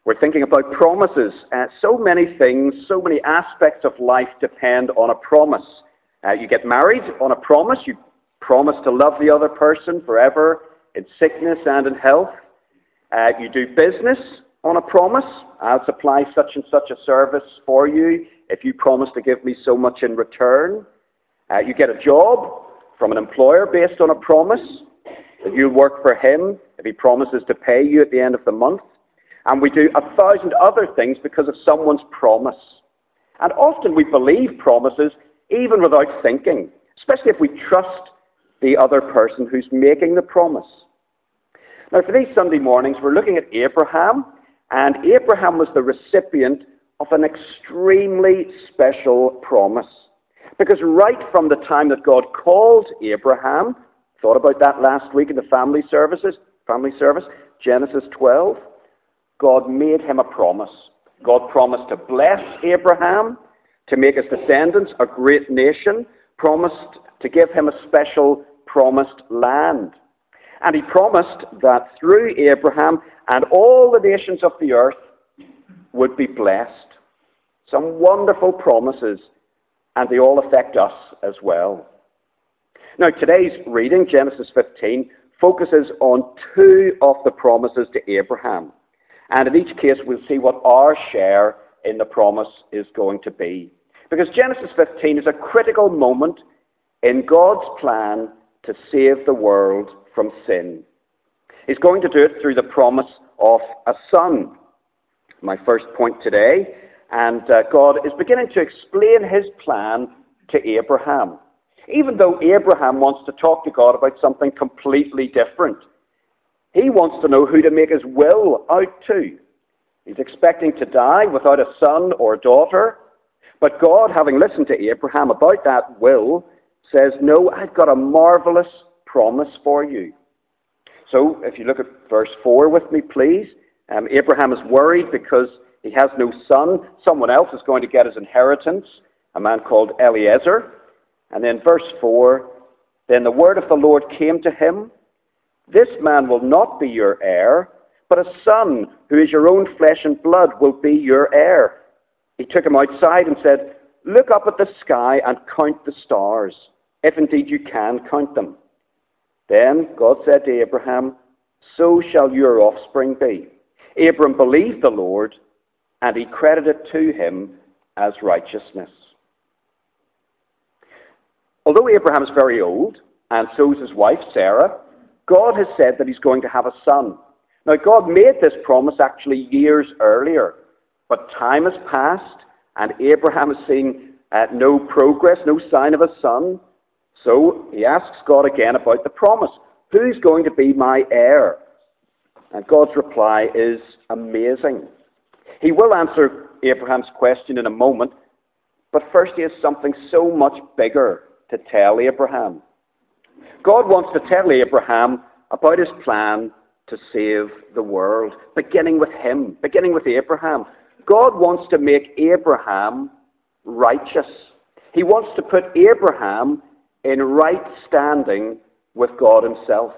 We're thinking about promises. So many things, so many aspects of life depend on a promise. You get married on a promise. You promise to love the other person forever in sickness and in health. You do business on a promise. I'll supply such and such a service for you if you promise to give me so much in return. You get a job from an employer based on a promise that you'll work for him if he promises to pay you at the end of the month. And we do 1,000 other things because of someone's promise. And often we believe promises even without thinking, especially if we trust the other person who's making the promise. Now for these Sunday mornings, we're looking at Abraham, and Abraham was the recipient of an extremely special promise. Because right from the time that God called Abraham, thought about that last week in the family service, Genesis 12, God made him a promise. God promised to bless Abraham, to make his descendants a great nation, promised to give him a special promised land. And he promised that through Abraham and all the nations of the earth would be blessed. Some wonderful promises, and they all affect us as well. Now today's reading, Genesis 15, focuses on two of the promises to Abraham. And in each case, we'll see what our share in the promise is going to be. Because Genesis 15 is a critical moment in God's plan to save the world from sin. He's going to do it through the promise of a son. My first point today. And God is beginning to explain his plan to Abraham. Even though Abraham wants to talk to God about something completely different. He wants to know who to make his will out to. He's expecting to die without a son or daughter. But God, having listened to Abraham about that will, says, no, I've got a marvelous promise for you. So if you look at verse 4 with me, please. Abraham is worried because he has no son. Someone else is going to get his inheritance, a man called Eliezer. And then verse 4, then the word of the Lord came to him, this man will not be your heir, but a son who is your own flesh and blood will be your heir. He took him outside and said, look up at the sky and count the stars, if indeed you can count them. Then God said to Abraham, so shall your offspring be. Abram believed the Lord, and he credited it to him as righteousness. Although Abraham is very old, and so is his wife Sarah, God has said that he's going to have a son. Now God made this promise actually years earlier, but time has passed, and Abraham is seeing no progress, no sign of a son. So he asks God again about the promise. Who's going to be my heir? And God's reply is amazing. He will answer Abraham's question in a moment, but first he has something so much bigger to tell Abraham. God wants to tell Abraham about his plan to save the world, beginning with him, beginning with Abraham. God wants to make Abraham righteous. He wants to put Abraham in right standing with God himself.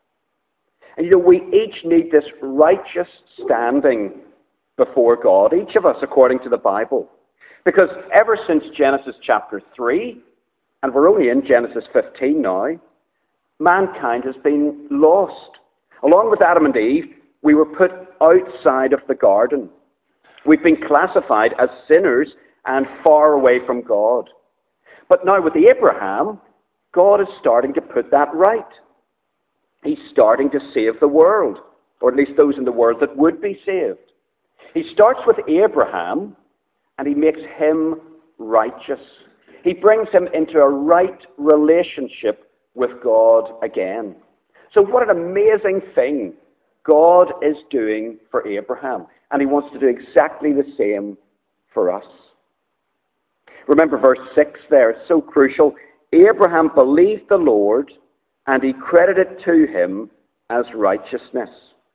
And we each need this righteous standing before God, each of us according to the Bible. Because ever since Genesis chapter 3, and we're only in Genesis 15 now, mankind has been lost. Along with Adam and Eve, we were put outside of the garden. We've been classified as sinners and far away from God. But now with Abraham, God is starting to put that right. He's starting to save the world, or at least those in the world that would be saved. He starts with Abraham, and he makes him righteous. He brings him into a right relationship with God again. So what an amazing thing God is doing for Abraham. And he wants to do exactly the same for us. Remember verse 6 there, it's so crucial. Abraham believed the Lord, and he credited to him as righteousness.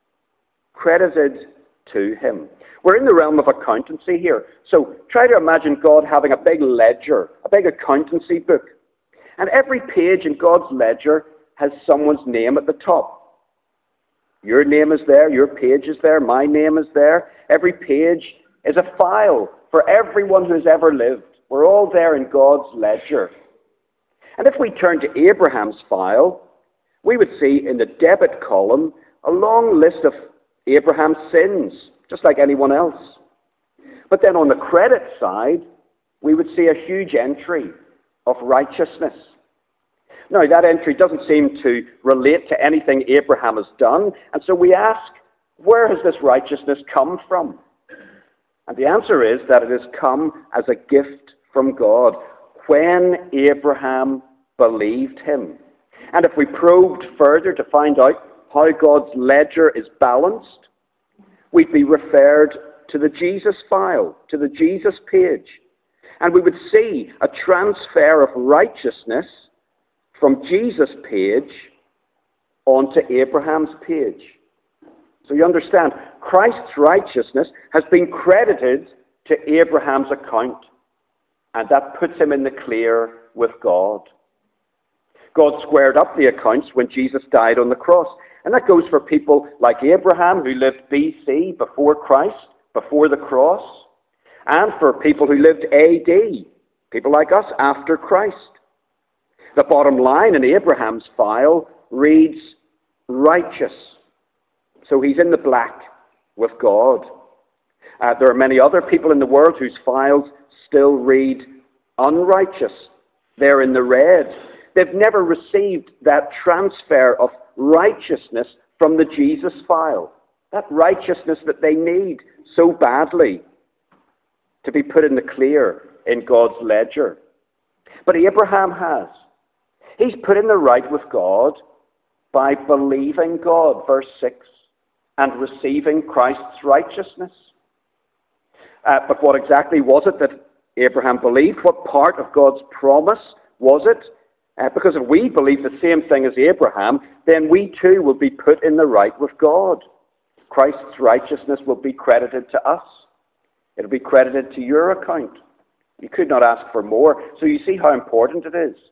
Credited to him. We're in the realm of accountancy here. So try to imagine God having a big ledger, a big accountancy book. And every page in God's ledger has someone's name at the top. Your name is there, your page is there, my name is there. Every page is a file for everyone who's ever lived. We're all there in God's ledger. And if we turn to Abraham's file, we would see in the debit column a long list of Abraham's sins, just like anyone else. But then on the credit side, we would see a huge entry of righteousness. Now, that entry doesn't seem to relate to anything Abraham has done, and so we ask, where has this righteousness come from? And the answer is that it has come as a gift from God when Abraham believed him. And if we probed further to find out how God's ledger is balanced, we'd be referred to the Jesus file, to the Jesus page. And we would see a transfer of righteousness from Jesus' page onto Abraham's page. So you understand, Christ's righteousness has been credited to Abraham's account. And that puts him in the clear with God. God squared up the accounts when Jesus died on the cross. And that goes for people like Abraham, who lived BC, before Christ, before the cross, and for people who lived AD, people like us, after Christ. The bottom line in Abraham's file reads righteous. So he's in the black with God. There are many other people in the world whose files still read unrighteous. They're in the red. They've never received that transfer of righteousness from the Jesus file. That righteousness that they need so badly to be put in the clear in God's ledger. But Abraham has. He's put in the right with God by believing God, verse 6, and receiving Christ's righteousness. But what exactly was it that Abraham believed? What part of God's promise was it? Because if we believe the same thing as Abraham, then we too will be put in the right with God. Christ's righteousness will be credited to us. It'll be credited to your account. You could not ask for more. So you see how important it is.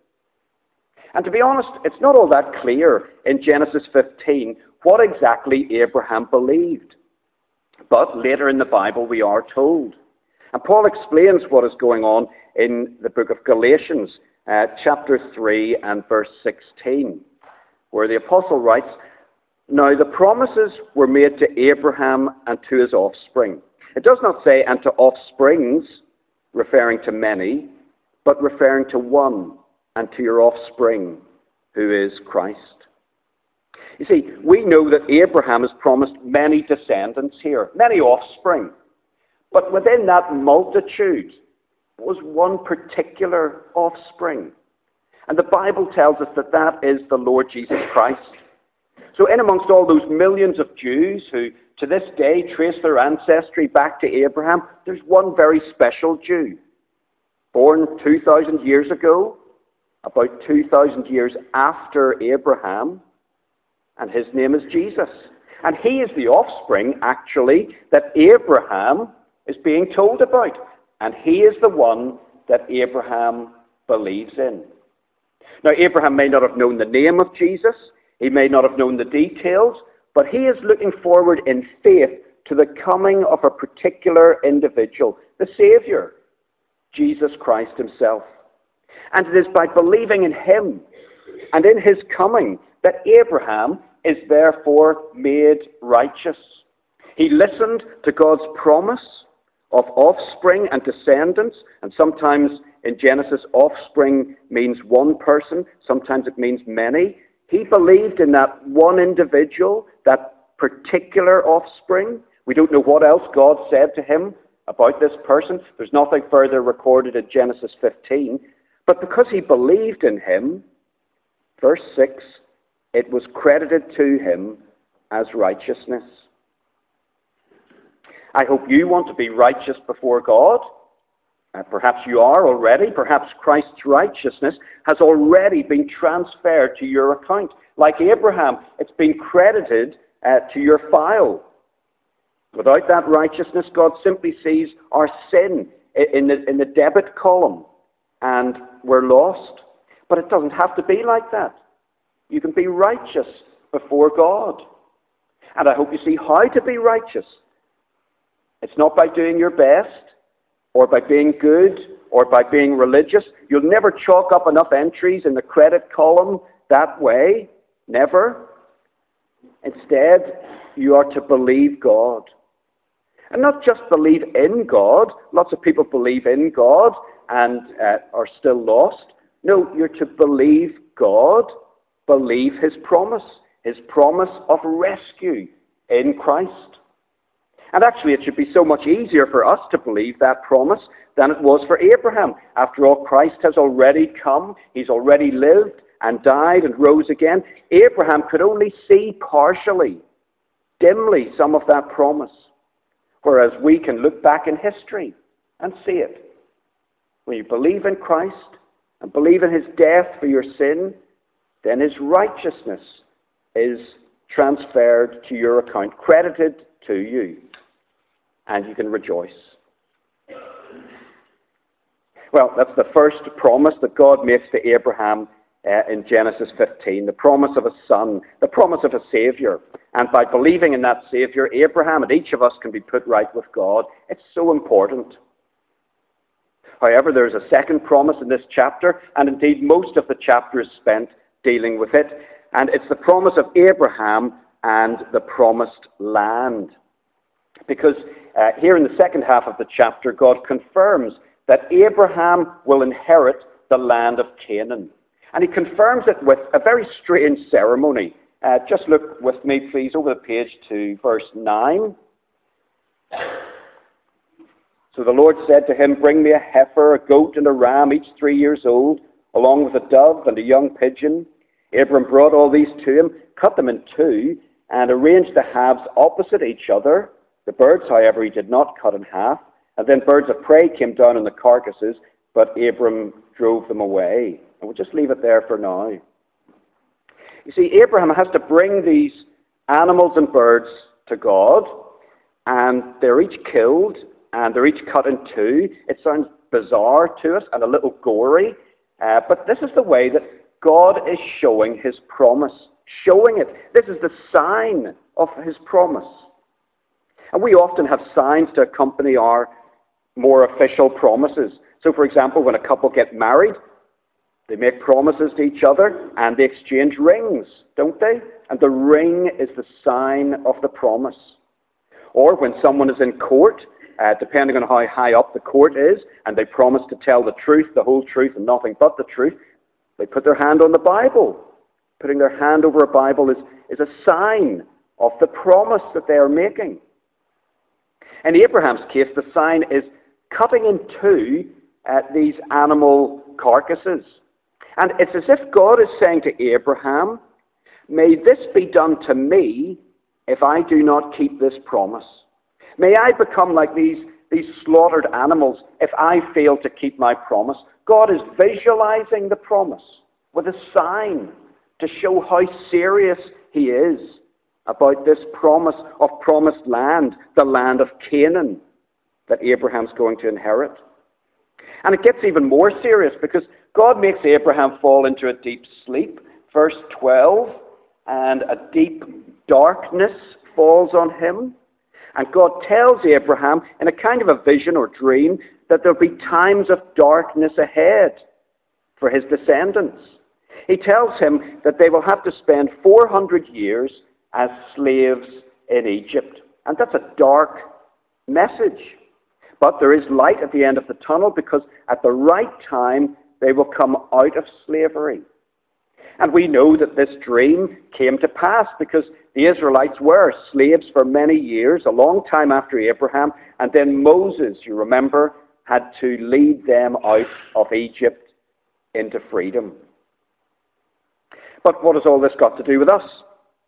And to be honest, it's not all that clear in Genesis 15 what exactly Abraham believed. But later in the Bible we are told. And Paul explains what is going on in the book of Galatians, chapter 3 and verse 16, where the apostle writes, "Now the promises were made to Abraham and to his offspring." It does not say, "and to offsprings," referring to many, but referring to one, "and to your offspring, who is Christ." You see, we know that Abraham has promised many descendants here, many offspring. But within that multitude was one particular offspring. And the Bible tells us that that is the Lord Jesus Christ. So in amongst all those millions of Jews who to this day trace their ancestry back to Abraham, there's one very special Jew, born 2,000 years ago, about 2,000 years after Abraham, and his name is Jesus. And he is the offspring, actually, that Abraham is being told about. And he is the one that Abraham believes in. Now, Abraham may not have known the name of Jesus. He may not have known the details. But he is looking forward in faith to the coming of a particular individual, the Savior, Jesus Christ himself. And it is by believing in him and in his coming that Abraham is therefore made righteous. He listened to God's promise of offspring and descendants, and sometimes in Genesis offspring means one person, sometimes it means many. He believed in that one individual, that particular offspring. We don't know what else God said to him about this person. There's nothing further recorded in Genesis 15. But because he believed in him, verse 6, it was credited to him as righteousness. I hope you want to be righteous before God. Perhaps you are already. Perhaps Christ's righteousness has already been transferred to your account. Like Abraham, it's been credited to your file. Without that righteousness, God simply sees our sin in the debit column, and we're lost. But it doesn't have to be like that. You can be righteous before God. And I hope you see how to be righteous. It's not by doing your best, or by being good, or by being religious. You'll never chalk up enough entries in the credit column that way. Never. Instead, you are to believe God. And not just believe in God. Lots of people believe in God and are still lost. No, you're to believe God, believe his promise of rescue in Christ. And actually, it should be so much easier for us to believe that promise than it was for Abraham. After all, Christ has already come. He's already lived and died and rose again. Abraham could only see partially, dimly, some of that promise. Whereas we can look back in history and see it. When you believe in Christ and believe in his death for your sin, then his righteousness is transferred to your account, credited to you, and you can rejoice. Well, that's the first promise that God makes to Abraham in Genesis 15, the promise of a son, the promise of a Savior. And by believing in that Savior, Abraham and each of us can be put right with God. It's so important. However, there's a second promise in this chapter, and indeed most of the chapter is spent dealing with it. And it's the promise of Abraham and the promised land. Because here in the second half of the chapter, God confirms that Abraham will inherit the land of Canaan. And he confirms it with a very strange ceremony. Just look with me, please, over the page to verse 9. So the Lord said to him, "Bring me a heifer, a goat, and a ram, each 3 years old, along with a dove and a young pigeon." Abram brought all these to him, cut them in two, and arranged the halves opposite each other. The birds, however, he did not cut in half. And then birds of prey came down on the carcasses, but Abram drove them away. And we'll just leave it there for now. You see, Abraham has to bring these animals and birds to God, and they're each killed, and they're each cut in two. It sounds bizarre to us and a little gory, but this is the way that God is showing his promise. Showing it. This is the sign of his promise. And we often have signs to accompany our more official promises. So, for example, when a couple get married, they make promises to each other and they exchange rings, don't they? And the ring is the sign of the promise. Or when someone is in court, depending on how high up the court is, and they promise to tell the truth, the whole truth, and nothing but the truth, they put their hand on the Bible. Putting their hand over a Bible is a sign of the promise that they are making. In Abraham's case, the sign is cutting in two these animal carcasses. And it's as if God is saying to Abraham, "May this be done to me if I do not keep this promise. May I become like these slaughtered animals if I fail to keep my promise." God is visualizing the promise with a sign to show how serious he is about this promise of promised land, the land of Canaan that Abraham's going to inherit. And it gets even more serious because God makes Abraham fall into a deep sleep, verse 12, and a deep darkness falls on him. And God tells Abraham in a kind of a vision or dream that there'll be times of darkness ahead for his descendants. He tells him that they will have to spend 400 years as slaves in Egypt. And that's a dark message. But there is light at the end of the tunnel because at the right time they will come out of slavery. And we know that this dream came to pass because the Israelites were slaves for many years, a long time after Abraham, and then Moses, you remember, had to lead them out of Egypt into freedom. But what has all this got to do with us?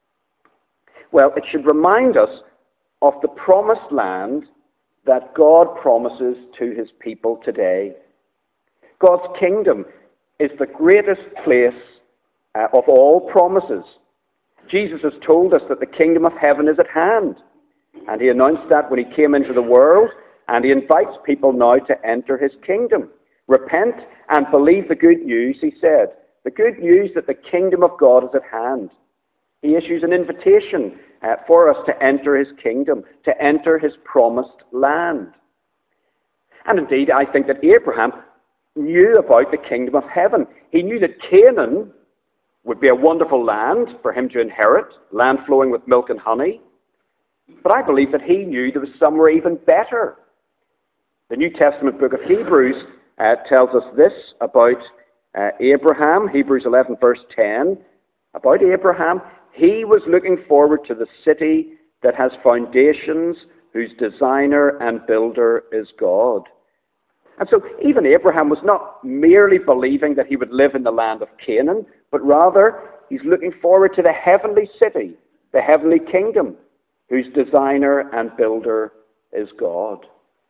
Well, it should remind us of the promised land that God promises to his people today. God's kingdom is the greatest place of all promises. Jesus has told us that the kingdom of heaven is at hand. And he announced that when he came into the world, and he invites people now to enter his kingdom. Repent and believe the good news, he said. The good news that the kingdom of God is at hand. He issues an invitation for us to enter his kingdom, to enter his promised land. And indeed, I think that Abraham knew about the kingdom of heaven. He knew that Canaan would be a wonderful land for him to inherit, land flowing with milk and honey. But I believe that he knew there was somewhere even better. The New Testament book of Hebrews tells us this about Abraham, Hebrews 11 verse 10. About Abraham, he was looking forward to the city that has foundations, whose designer and builder is God. And so even Abraham was not merely believing that he would live in the land of Canaan, but rather he's looking forward to the heavenly city, the heavenly kingdom, whose designer and builder is God.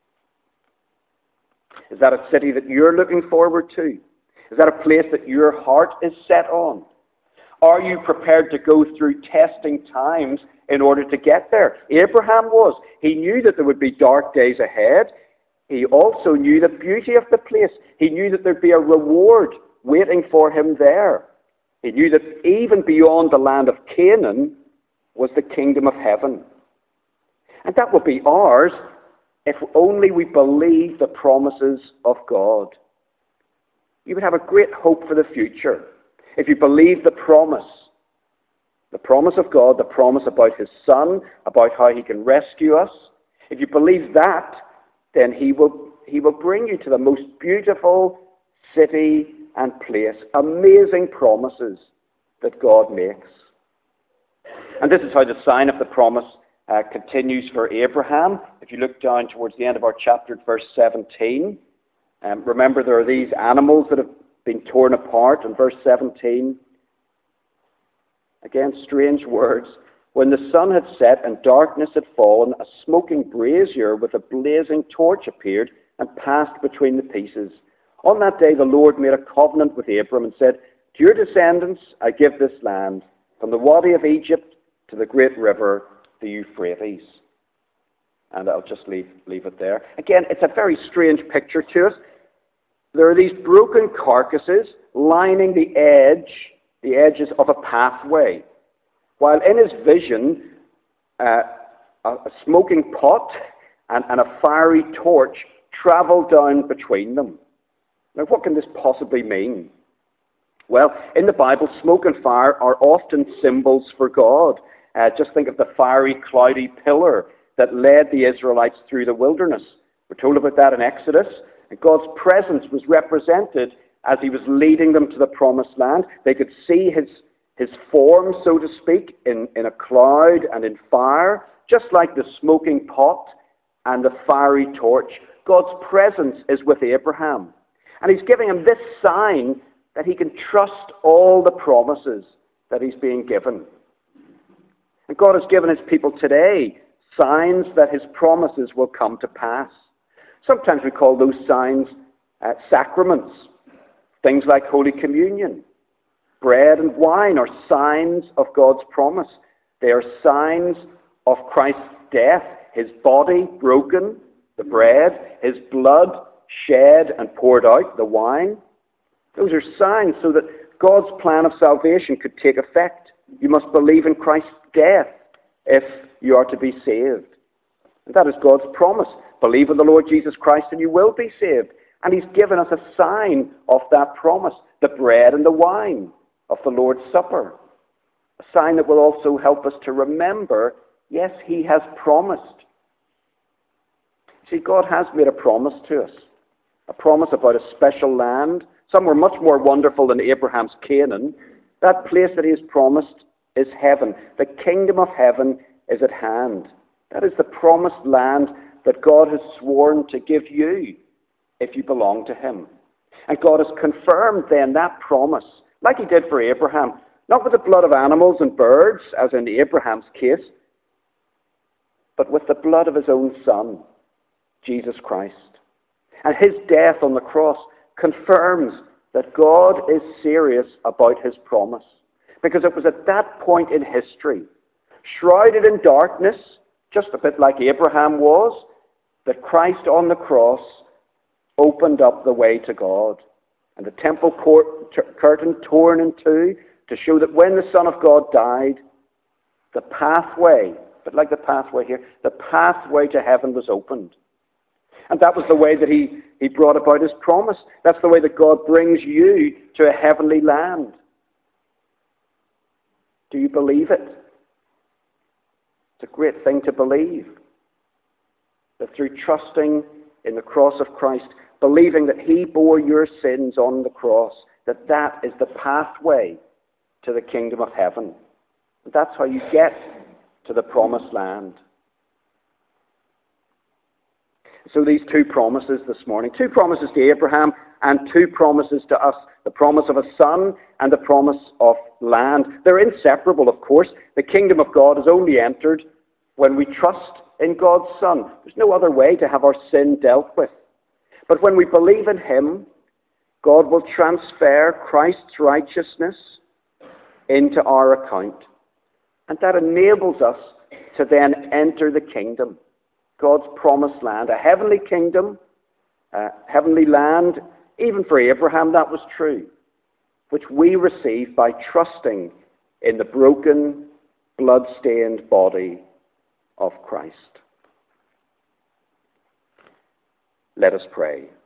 Is that a city that you're looking forward to? Is that a place that your heart is set on? Are you prepared to go through testing times in order to get there? Abraham was. He knew that there would be dark days ahead. He also knew the beauty of the place. He knew that there'd be a reward waiting for him there. He knew that even beyond the land of Canaan was the kingdom of heaven. And that will be ours if only we believe the promises of God. You would have a great hope for the future if you believe the promise of God, the promise about his Son, about how he can rescue us. If you believe that, then he will bring you to the most beautiful city and place. Amazing promises that God makes. And this is how the sign of the promise continues for Abraham. If you look down towards the end of our chapter at verse 17, remember there are these animals that have been torn apart in verse 17. Again, strange words. When the sun had set and darkness had fallen, a smoking brazier with a blazing torch appeared and passed between the pieces. On that day the Lord made a covenant with Abram and said, to your descendants I give this land, from the Wadi of Egypt to the great river, the Euphrates. And I'll just leave it there. Again, it's a very strange picture to us. There are these broken carcasses lining the edges of a pathway. While in his vision, a smoking pot and a fiery torch travel down between them. Now, what can this possibly mean? Well, in the Bible, smoke and fire are often symbols for God. Just think of the fiery, cloudy pillar that led the Israelites through the wilderness. We're told about that in Exodus. And God's presence was represented as he was leading them to the promised land. They could see his form, so to speak, in a cloud and in fire, just like the smoking pot and the fiery torch. God's presence is with Abraham. And he's giving him this sign that he can trust all the promises that he's being given. And God has given his people today signs that his promises will come to pass. Sometimes we call those signs sacraments. Things like Holy Communion. Bread and wine are signs of God's promise. They are signs of Christ's death, his body broken, the bread, his blood shed and poured out, the wine. Those are signs so that God's plan of salvation could take effect. You must believe in Christ's death if you are to be saved. And that is God's promise. Believe in the Lord Jesus Christ and you will be saved. And he's given us a sign of that promise, the bread and the wine of the Lord's Supper. A sign that will also help us to remember, yes, he has promised. See, God has made a promise to us. A promise about a special land, somewhere much more wonderful than Abraham's Canaan. That place that he has promised is heaven. The kingdom of heaven is at hand. That is the promised land that God has sworn to give you if you belong to him. And God has confirmed then that promise, like he did for Abraham, not with the blood of animals and birds, as in Abraham's case, but with the blood of his own Son, Jesus Christ. And his death on the cross confirms that God is serious about his promise. Because it was at that point in history, shrouded in darkness, just a bit like Abraham was, that Christ on the cross opened up the way to God. And the temple curtain torn in two to show that when the Son of God died, The pathway, but like the pathway here, the pathway to heaven was opened. And that was the way that he brought about his promise. That's the way that God brings you to a heavenly land. Do you believe it? It's a great thing to believe. That through trusting in the cross of Christ, believing that he bore your sins on the cross, that is the pathway to the kingdom of heaven. And that's how you get to the promised land. So these two promises this morning, two promises to Abraham and two promises to us, the promise of a son and the promise of land. They're inseparable, of course. The kingdom of God is only entered when we trust in God's Son. There's no other way to have our sin dealt with. But when we believe in him, God will transfer Christ's righteousness into our account. And that enables us to then enter the kingdom, God's promised land, a heavenly kingdom, a heavenly land. Even for Abraham, that was true, which we receive by trusting in the broken, blood-stained body of Christ. Let us pray.